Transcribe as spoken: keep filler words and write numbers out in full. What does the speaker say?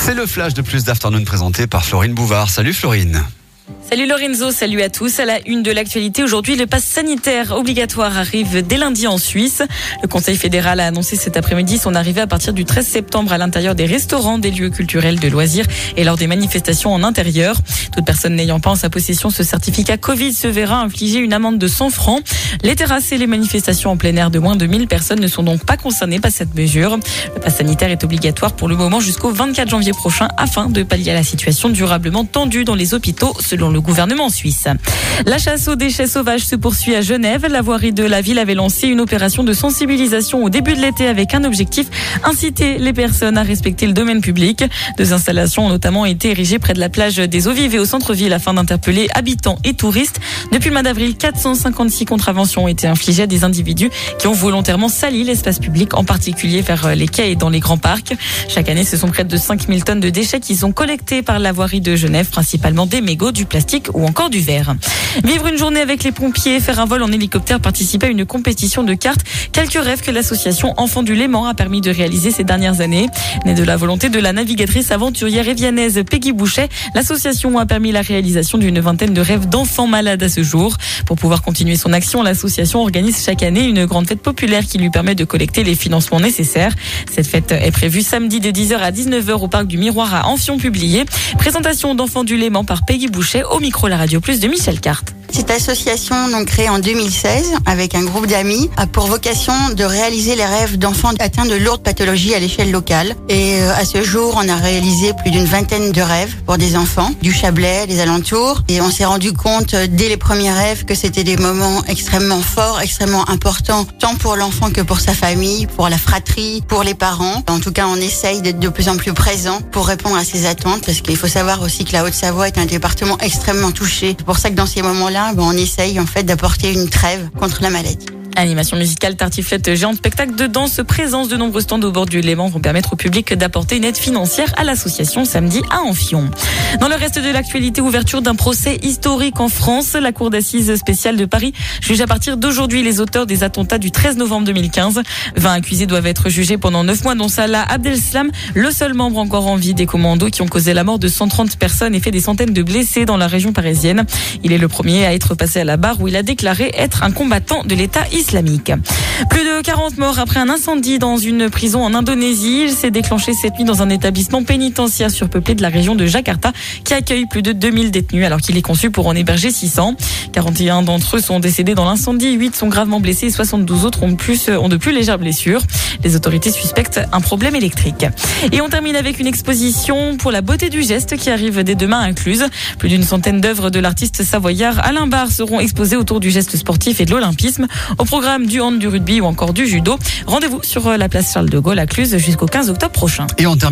C'est le flash de Plus d'Afternoon présenté par Florine Bouvard. Salut Florine. Salut Lorenzo, salut à tous. À la une de l'actualité aujourd'hui, le pass sanitaire obligatoire arrive dès lundi en Suisse. Le Conseil fédéral a annoncé cet après-midi son arrivée à partir du treize septembre à l'intérieur des restaurants, des lieux culturels, de loisirs et lors des manifestations en intérieur. Toute personne n'ayant pas en sa possession ce certificat Covid se verra infliger une amende de cent francs. Les terrasses et les manifestations en plein air de moins de mille personnes ne sont donc pas concernées par cette mesure. Le pass sanitaire est obligatoire pour le moment jusqu'au vingt-quatre janvier prochain afin de pallier à la situation durablement tendue dans les hôpitaux, selon le gouvernement suisse. La chasse aux déchets sauvages se poursuit à Genève. La voirie de la ville avait lancé une opération de sensibilisation au début de l'été avec un objectif, inciter les personnes à respecter le domaine public. Deux installations ont notamment été érigées près de la plage des Eaux Vives et au centre-ville afin d'interpeller habitants et touristes. Depuis le mois d'avril, quatre cent cinquante-six contraventions ont été infligées à des individus qui ont volontairement sali l'espace public, en particulier vers les quais et dans les grands parcs. Chaque année, ce sont près de cinq mille tonnes de déchets qui sont collectés par la voirie de Genève, principalement des mégots, du plastique ou encore du verre. Vivre une journée avec les pompiers, faire un vol en hélicoptère, participer à une compétition de cartes, quelques rêves que l'association Enfants du Léman a permis de réaliser ces dernières années. Née de la volonté de la navigatrice aventurière évianaise Peggy Bouchet, l'association a permis la réalisation d'une vingtaine de rêves d'enfants malades à ce jour. Pour pouvoir continuer son action, l'association organise chaque année une grande fête populaire qui lui permet de collecter les financements nécessaires. Cette fête est prévue samedi de dix heures à dix-neuf heures au parc du Miroir à Amphion-Publié. Présentation d'Enfants du Léman par Peggy Bouchet au micro La Radio Plus de Michel Carte. Cette association, donc créée en deux mille seize avec un groupe d'amis, a pour vocation de réaliser les rêves d'enfants atteints de lourdes pathologies à l'échelle locale. Et à ce jour, on a réalisé plus d'une vingtaine de rêves pour des enfants du Chablais, des alentours. Et on s'est rendu compte dès les premiers rêves que c'était des moments extrêmement forts, extrêmement importants, tant pour l'enfant que pour sa famille, pour la fratrie, pour les parents. En tout cas, on essaye d'être de plus en plus présent pour répondre à ces attentes, parce qu'il faut savoir aussi que la Haute-Savoie est un département extrêmement touché. C'est pour ça que dans ces moments-là, ben, on essaye en fait d'apporter une trêve contre la maladie. Animation musicale, tartiflette géante, spectacle de danse, présence de nombreux stands au bord du Léman vont permettre au public d'apporter une aide financière à l'association samedi à Amphion. Dans le reste de l'actualité, ouverture d'un procès historique en France. La cour d'assises spéciale de Paris juge à partir d'aujourd'hui les auteurs des attentats du treize novembre deux mille quinze. vingt accusés doivent être jugés pendant neuf mois, dont Salah Abdeslam, le seul membre encore en vie des commandos qui ont causé la mort de cent trente personnes et fait des centaines de blessés dans la région parisienne. Il est le premier à être passé à la barre où il a déclaré être un combattant de l'État islamique. Islamique. Plus de quarante morts après un incendie dans une prison en Indonésie. Il s'est déclenché cette nuit dans un établissement pénitentiaire surpeuplé de la région de Jakarta qui accueille plus de deux mille détenus alors qu'il est conçu pour en héberger six cents. quarante et un d'entre eux sont décédés dans l'incendie, huit sont gravement blessés et soixante-douze autres ont, plus, ont de plus légères blessures. Les autorités suspectent un problème électrique. Et on termine avec une exposition pour la beauté du geste qui arrive dès demain incluse. Plus d'une centaine d'œuvres de l'artiste savoyard Alain Barre seront exposées autour du geste sportif et de l'olympisme. Au programme du hand, du rugby ou encore du judo. Rendez-vous sur la place Charles de Gaulle à Cluse jusqu'au quinze octobre prochain. Et on termine